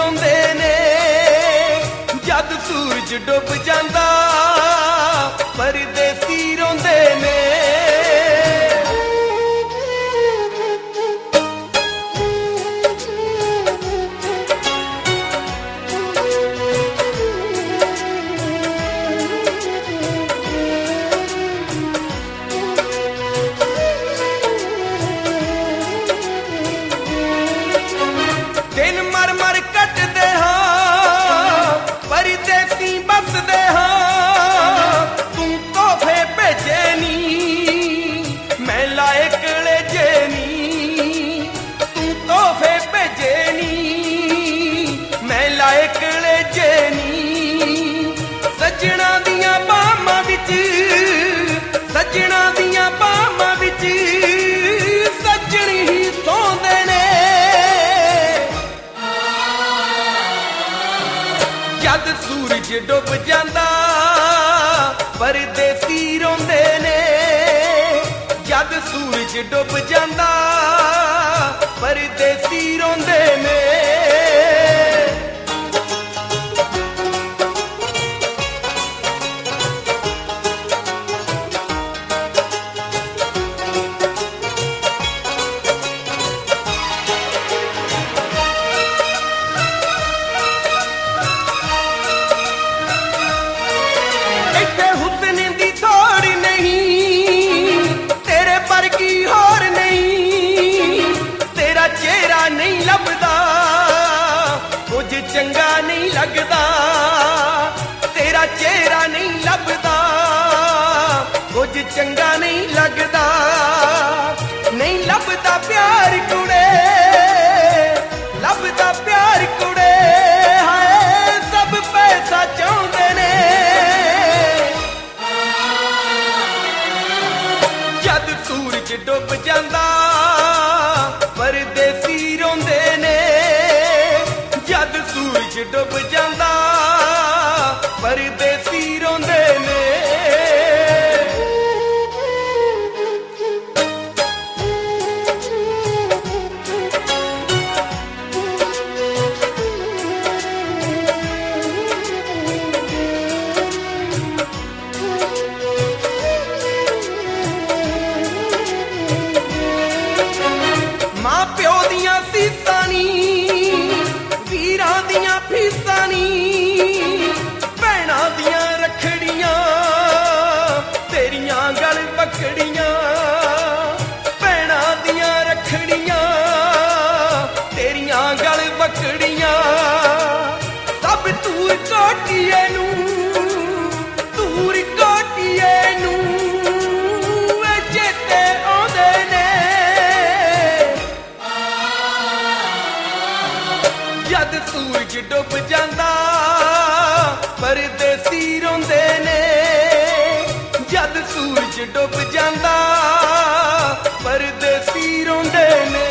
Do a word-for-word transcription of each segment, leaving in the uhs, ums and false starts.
ਰੋਂਦੇ ਨੇ ਜਦ ਸੂਰਜ ਡੁੱਬ ਜਾਂਦਾ ਪਰਦੇਸੀ ਰੋਂਦੇ ਨੇ ਦਿਨ ਮਰ ਮਰ ਕੱਟਦੇ ਹਾਂ ਪਰਦੇਸੀ ਬਸਦੇ ਹਾਂ ਤੂੰ ਤੋਹਫੇ ਭੇਜੇ ਨੀ ਮੈਂ ਲਾਇਕ ਲੇਜੇ ਨੀ ਤੂੰ ਤੋਹਫੇ ਭੇਜੇ ਨੀ ਮੈਂ ਲਾਇਕ ਲੇਜੇ ਨੀ ਸੱਜਣਾ ਦੀਆਂ ਬਾਹਾਂ ਵਿੱਚ ਸੱਜਣਾ ਦੀਆਂ ਬਾਹਾਂ ਵਿੱਚ ਸੱਜਣ ਹੀ ਸੌਂਦੇ ਨੇ ਜਦ ਸੂਰਜ ਡੁੱਬ ਜਾਂਦਾ ਪਰਦੇਸੀ ਰੋਂਦੇ ਨੇ ਜਦ ਸੂਰਜ ਡੁੱਬ ਜਾਂਦਾ ਪਰਦੇਸੀ ਰੋਂਦੇ ਨੇ ਇੱਥੇ ਹੁਸਨ ਦੀ ਥੋੜ ਨਹੀਂ ਤੇਰੇ ਵਰਗੀ ਹੋਰ ਨਹੀਂ ਤੇਰਾ ਚਿਹਰਾ ਨਹੀਂ ਲੱਭਦਾ ਕੁਝ ਚੰਗਾ ਨਹੀਂ ਲੱਗਦਾ ਤੇਰਾ ਚਿਹਰਾ ਨਹੀਂ ਲੱਭਦਾ ਕੁਝ ਚੰਗਾ ਨਹੀਂ ਲੱਗਦਾ ਨਹੀਂ ਲੱਭਦਾ ਪਿਆਰ ਕੁੜੇ ਲੱਭਦਾ ਪਿਆਰ ਕੁੜੇ ਹਾਏ ਸਭ ਪੈਸਾ ਚਾਹੁੰਦੇ ਨੇ ਜਦ ਸੂਰਜ ਡੁੱਬ ਜਾਂਦਾ ਪਰਦੇਸੀ ਰੋਂਦੇ ਨੇ ਜਦ ਸੂਰਜ ਡੁੱਬ ਜਾਂਦਾ ਪਰਦੇਸੀ ਰੋਂਦੇ ਨੇ ਮਾਂ ਪਿਓ ਦੀਆਂ ਸੀਸਾਂ ਨੀ ਵੀਰਾਂ ਦੀਆਂ ਫੀਸਾਂ ਨੀ ਭੈਣਾਂ ਦੀਆਂ ਰੱਖੜੀਆਂ ਤੇਰੀਆਂ ਗਲ ਪਕੜੀਆਂ ਭੈਣਾਂ ਦੀਆਂ ਰੱਖੜੀਆਂ ਤੇਰੀਆਂ ਗਲ ਪਕੜੀਆਂ ਸਭ ਤੂਰ ਕੋਟੀਏ ਨੂੰ ਤੂਰ ਕੋਟੀਏ ਨੂੰ ਵੇ ਚੇਤੇ ਆਉਂਦੇ ਨੇ ਜਦ ਸੂਰਜ ਡੁੱਬ ਜਾਂਦਾ ਪਰਦੇਸੀ ਰੋਂਦੇ ਨੇ ਜਦ ਸੂਰਜ ਡੁੱਬ ਜਾਂਦਾ ਪਰਦੇਸੀ ਰੋਂਦੇ ਨੇ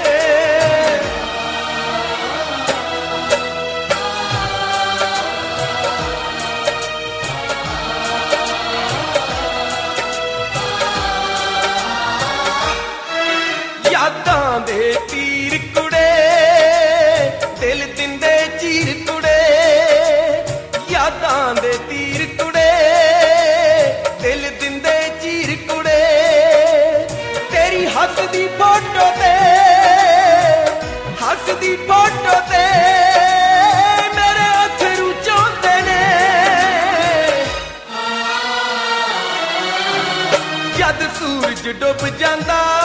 ਯਾਦਾਂ ਦੇ ਤੀਰ ਕੁੜੇ ਦਿਲ ਦਿੰਦੇ ਚੀਰ ਕੁੜੇ ਯਾਦਾਂ ਦੇ ਤੀਰ ਕੁੜੇ ਦਿਲ ਦਿੰਦੇ ਚੀਰ ਕੁੜੇ ਤੇਰੀ ਹੱਸਦੀ ਫੋਟੋ ਤੇ ਹੱਸਦੀ ਫੋਟੋ ਤੇ ਮੇਰੇ ਅਥਰੂ ਚਾਹੁੰਦੇ ਨੇ ਜਦ ਸੂਰਜ ਡੁੱਬ ਜਾਂਦਾ